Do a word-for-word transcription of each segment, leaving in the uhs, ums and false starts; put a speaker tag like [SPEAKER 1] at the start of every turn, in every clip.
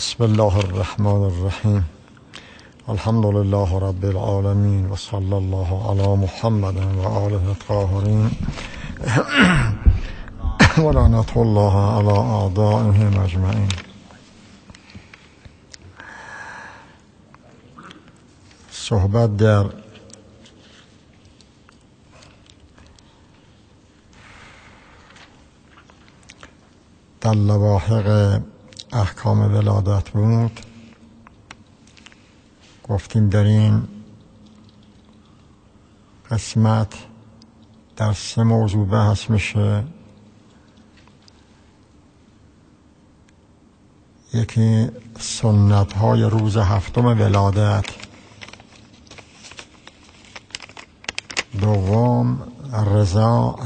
[SPEAKER 1] بسم الله الرحمن الرحیم. الحمد لله رب العالمین و صلی الله علی محمد و آله الطاهرین و لعنت الله علی اعدائهم اجمعین. صحبت در در لواحق احکام ولادت بود. گفتیم در این قسمت در سه موضوع بحث میشه. یکی سنت های روز هفتم ولادت، دوم رضاع،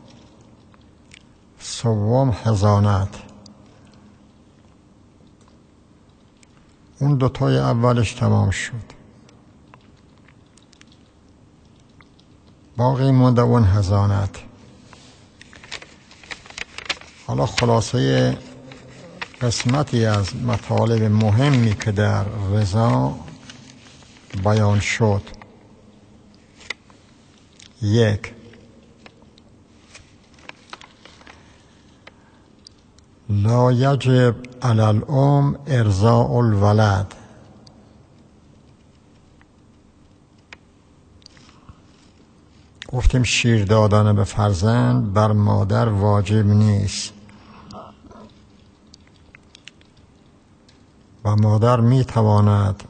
[SPEAKER 1] سوم حضانت. اون دوتای اولش تمام شد، باقی مونده اون حضانت. حالا خلاصه قسمتی از مطالب مهمی که در رضاع بیان شد: یک، لا یجب علی الام ارضاء الولد. گفتیم شیر دادن به فرزند بر مادر واجب نیست و مادر می تواند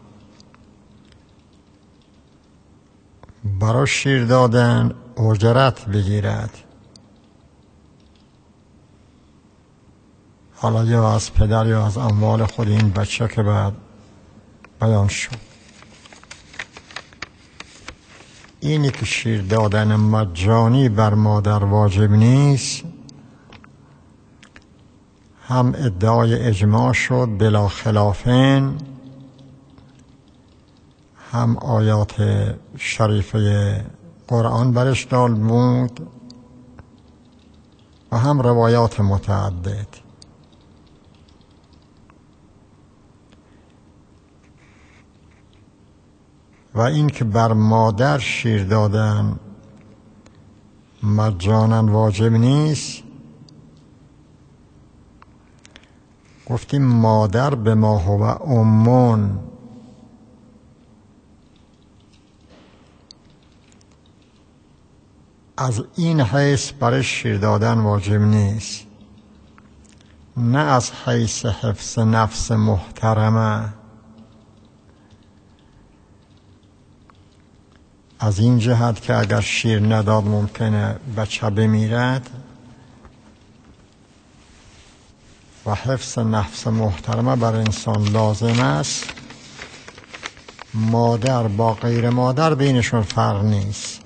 [SPEAKER 1] برای شیر دادن اجرت بگیرد، حالا یا از پدر یا از اموال خود این بچه که بعد بیان شد. اینی که شیر دادن مجانی بر مادر واجب نیست هم ادعای اجماع شد بلا خلافین، هم آیات شریفه قرآن برش دال بود و هم روایات متعدد. و این که بر مادر شیر دادن مجانا واجب نیست، گفتیم مادر به ما هو امون، از این حیث برای شیر دادن واجب نیست، نه از حیث حفظ نفس محترمه. از این جهت که اگر شیر نداد ممکنه بچه بمیرد و حفظ نفس محترمه بر انسان لازم است. مادر با غیر مادر بینشون فرق نیست،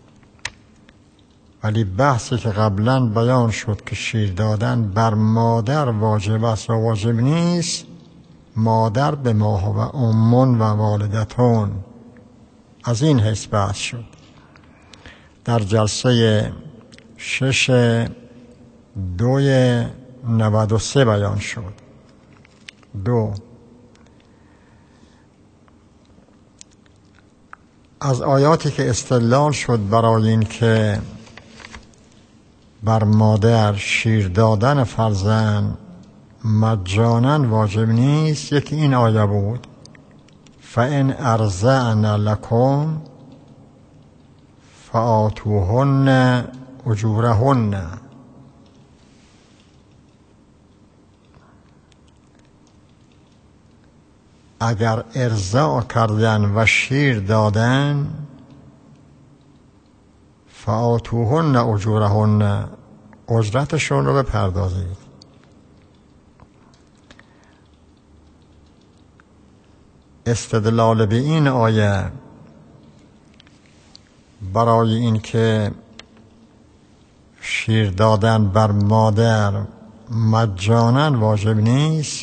[SPEAKER 1] ولی بحثی که قبلا بیان شد که شیر دادن بر مادر واجب است و واجب نیست، مادر به ما هو امون و والدتون، از این حیث بحث شد. در جلسه شش دوی نود و سه بیان شد. دو، از آیاتی که استدلال شد برای این که بر مادر شیر دادن فرزند مجانا واجب نیست، یکی این آیه بود: فَإِنْ أَرْضَعْنَ لَكُمْ فَآتُوهُنَّ أُجُورَهُنَّ. اگر ارضاع کردن و شیر دادن، فآتوهن اجورهن، اجرتشون رو بپردازید. استدلال به این آیه برای این که شیر دادن بر مادر مجانا واجب نیست،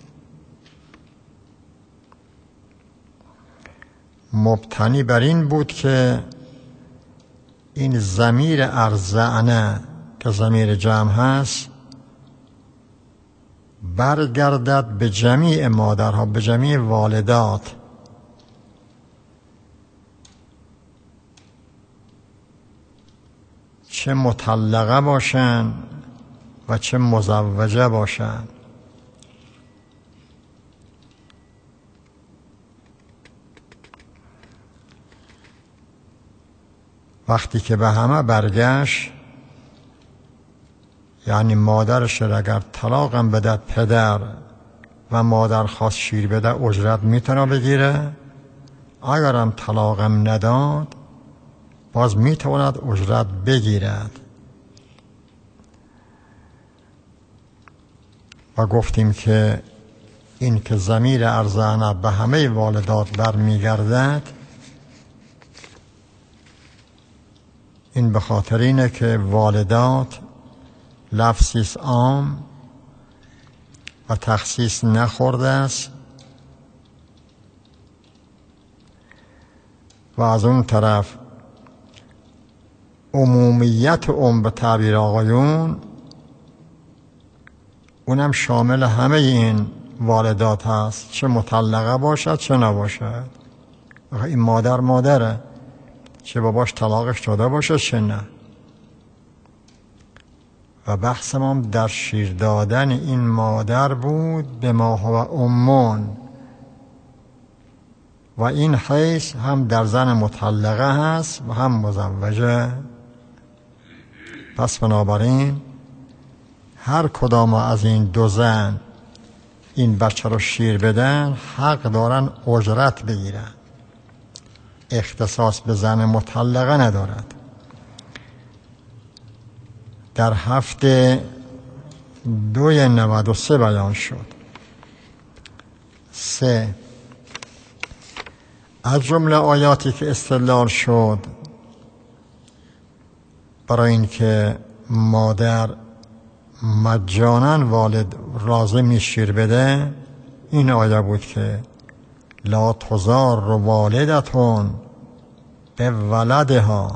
[SPEAKER 1] مبتنی بر این بود که این ضمیر ارضعنه که ضمیر جمع هست برگردد به جمیع مادرها، به جمیع والدات، چه مطلقه باشن و چه مزوجه باشن. وقتی که به همه برگشت، یعنی مادرش اگر طلاقم بده پدر و مادر خواست شیر بده اجرت میتونه بگیره، اگرم طلاقم نداد باز میتواند اجرت بگیرد. و گفتیم که این که ضمیر ارزانه به همه والدات برمیگردد، این به خاطر اینه که والدات لفظی عام و تخصیص نخورده است و از اون طرف عمومیت ام به تعبیر آقایون اونم شامل همه این والدات هست، چه مطلقه باشد چه نباشد. این مادر مادره، چه باباش طلاقش داده باشه چه نه. و بحث ما در شیر دادن این مادر بود به ما هو امان، و این حیث هم در زن مطلقه هست و هم مزوجه. پس بنابراین هر کدام از این دو زن این بچه رو شیر بدن حق دارن اجرت بگیرن، اختصاص به زن مطلقه ندارد. در هفته دوی نود و سه بیان شد. سه، از جمله آیاتی که استدلال شد برای اینکه مادر مجانا والد لازمی شیر بده، این آیه بود که لا تضار والدتون به ولدها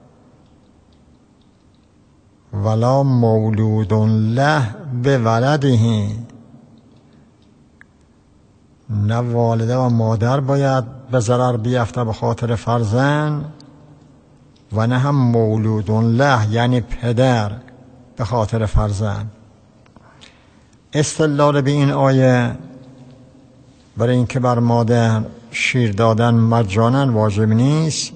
[SPEAKER 1] ولا مولود له به ولده. نه والده و مادر باید به ضرر بیفته به خاطر فرزند و نه هم مولود له یعنی پدر به خاطر فرزند. استدلال به این آیه برای اینکه بر مادر شیر دادن مجانا واجب نیست،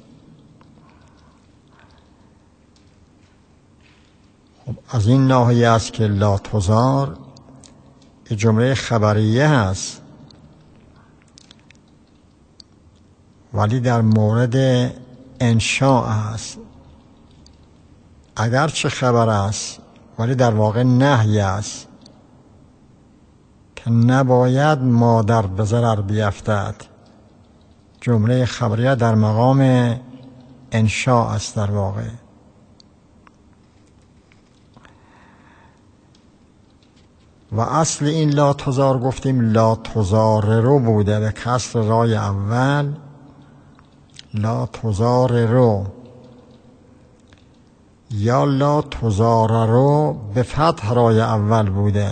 [SPEAKER 1] خب از این ناحیه است که لا تضار جمله خبریه هست، ولی در مورد انشاء است. اگرچه خبر است ولی در واقع نهی است که نباید مادر به ضرر بیفتد. جمله خبریه در مقام انشاء است در واقع. و اصل این لا تضار گفتیم لا تضار رو بوده به کسر رای اول، لا تضار رو، یا لا تضار رو به فتح رای اول بوده.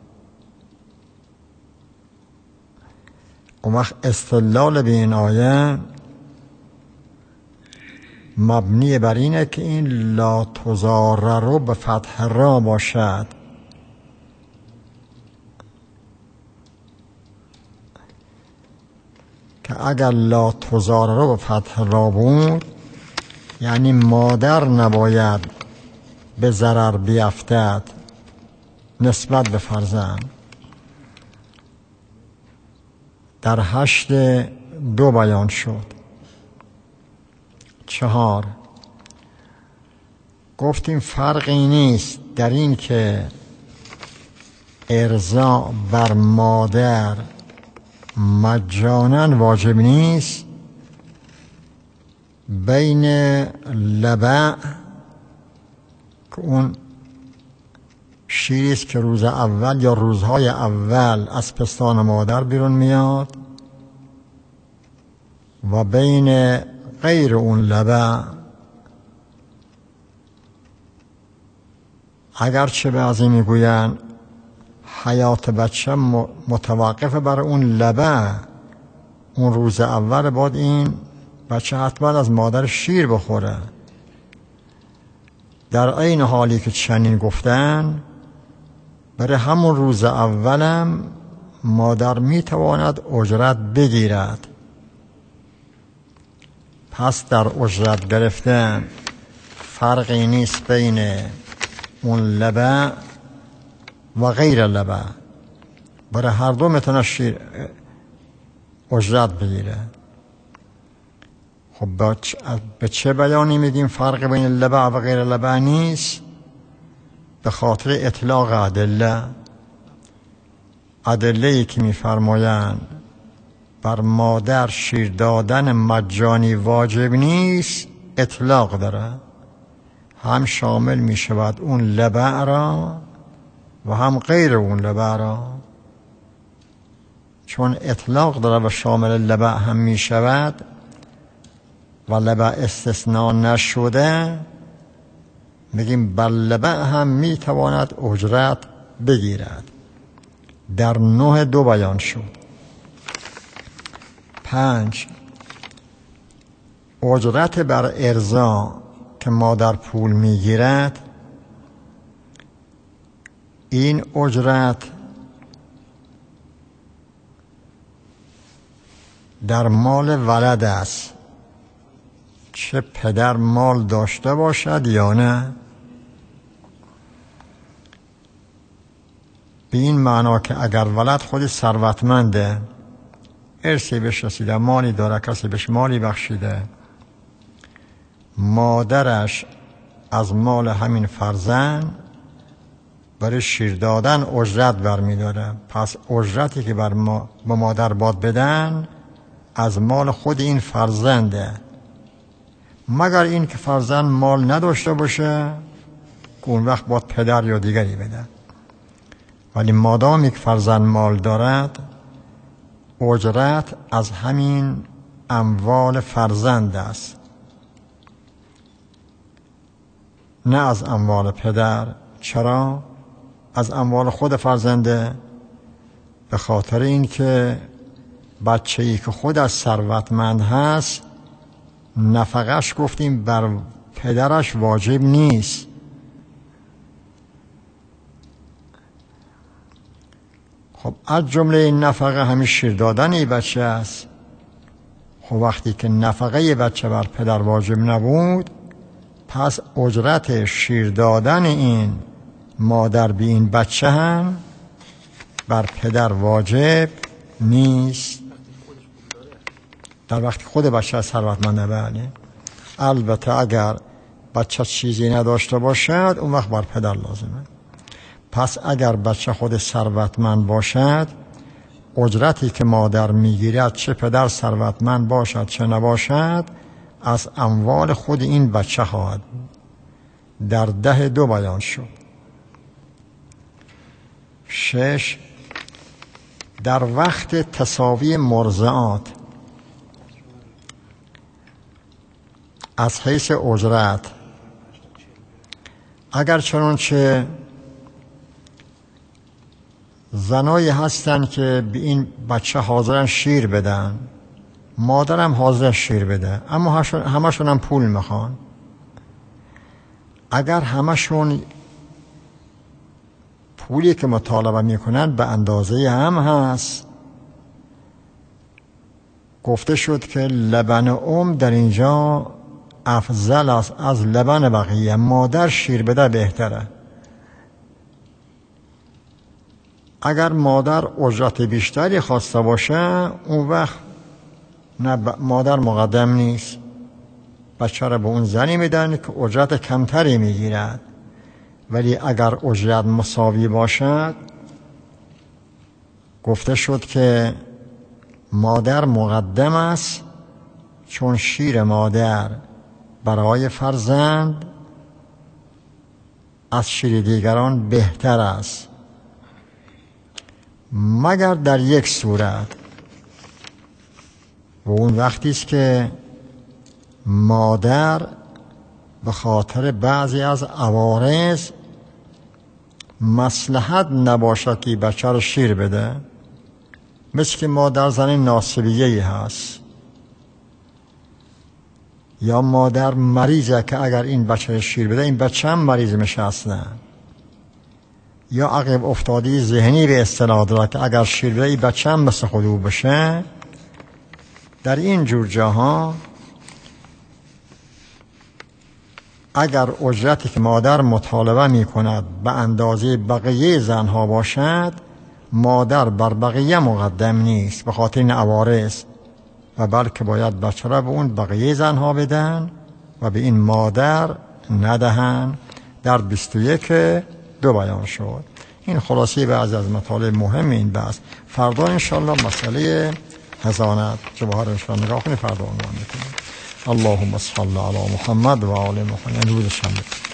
[SPEAKER 1] اون وقت استدلال به این آیه مبنی بر اینه که این لا تضار رو به فتح را باشد. که اگر لا تضار رو به فتح را بود یعنی مادر نباید به ضرر بیفتد نسبت به فرزند. در هشت دو بیان شد. چهار، گفتیم فرقی نیست در این که ارضاع بر مادر مجانا واجب نیست بین لبع که اون شیریست که روز اول یا روزهای اول از پستان مادر بیرون میاد و بین غیر اون لبع، اگرچه بعضی میگوین حیات بچه متوقف بر اون لبه. اون روز اول بعد این بچه حتما از مادر شیر بخوره. در عین حالی که چنین گفتن، برای همون روز اولم مادر میتواند اجرت بگیرد. پس در اجرت گرفتن فرقی نیست بین اون لبه و غیر لبه. برای هر دو میتونه شیر اجرت بگیره. خب به چه بیانی میگیم فرق بین لبه و غیر لبه نیست؟ به خاطر اطلاق ادله. ادله‌ای که میفرمایند بر مادر شیر دادن مجانی واجب نیست اطلاق داره، هم شامل می شود اون لبع را و هم غیر اون لبع را. چون اطلاق داره و شامل لبع هم می شود و لبع استثناء نشده، میگیم بر لبع هم می تواند اجرت بگیرد. در نه دو بیان شد. پنج، اجرت بر ارضا که مادر پول میگیرد، این اجرت در مال ولد است، چه پدر مال داشته باشد یا نه. به این معنا که اگر ولد خودی ثروتمنده، ارثی بهش رسیده، مالی داره، کسی بهش مالی بخشیده، مادرش از مال همین فرزند برای شیر دادن اجرت برمی داره. پس اجرتی که بر ما به مادر باد بدن از مال خود این فرزنده، مگر این که فرزند مال نداشته باشه که اون وقت باید پدر یا دیگری بده. ولی مادامی که فرزند مال دارد، اجرت از همین اموال فرزند است، نه از اموال پدر. چرا؟ از اموال خود فرزنده. به خاطر این که بچه‌ای که خود از ثروتمند هست، نفقش گفتیم بر پدرش واجب نیست. خب از جمله این نفقه همین شیر دادن این بچه است. خب وقتی که نفقه بچه بر پدر واجب نبود، پس اجرت شیر دادن این مادر به این بچه هم بر پدر واجب نیست. در وقتی خود بچه ثروتمنده. بله، البته اگر بچه چیزی نداشته باشد اون وقت بر پدر لازمه. پس اگر بچه خود ثروتمند باشد، اجرتی که مادر میگیرد، چه پدر ثروتمند باشد چه نباشد، از اموال خود این بچه خواهد. در ده دو بیان شد. شش، در وقت تساوی مرضعات از حیث اجرت، اگر چنانچه زنایی هستن که به این بچه حاضرن شیر بدن، مادرم حاضر شیر بده، اما همشون هم پول میخوان، اگر همشون پولی که مطالبه میکنن به اندازه هم هست، گفته شد که لبن ام در اینجا افضل است از لبن بقیه. مادر شیر بده بهتره. اگر مادر اجرت بیشتری خواسته باشه، اون وقت نه مادر مقدم نیست، بچه را به اون زنی میدن که اجرت کمتری میگیرد. ولی اگر اجرت مساوی باشد، گفته شد که مادر مقدم است، چون شیر مادر برای فرزند از شیر دیگران بهتر است، مگر در یک صورت، و اون وقتی است که مادر به خاطر بعضی از عوارض مصلحت نباشد که بچه رو شیر بده، مثل که مادر زن ناصبیه‌ای هست یا مادر مریضه که اگر این بچه رو شیر بده این بچه هم مریض میشه اصلا، یا عقب افتادی ذهنی به اصطلاح داره که اگر شیر بده این بچه هم مثل خود او بشه. در این جور جاها اگر اجرتی که مادر مطالبه می کند به اندازه بقیه زنها باشد، مادر بر بقیه مقدم نیست به خاطر این عوارض، و بلکه باید بچه را به اون بقیه زنها بدن و به این مادر ندهن. در بیست و یک دو بیان شد. این خلاصه بعضی از مطالب مهم این بحث. فردا انشاءالله مسئله حضانت جواهر انشاءالله نگاه کنید، فردا عنوان میکنیم. اللهم صل علی محمد و آل محمد. روز شنبه.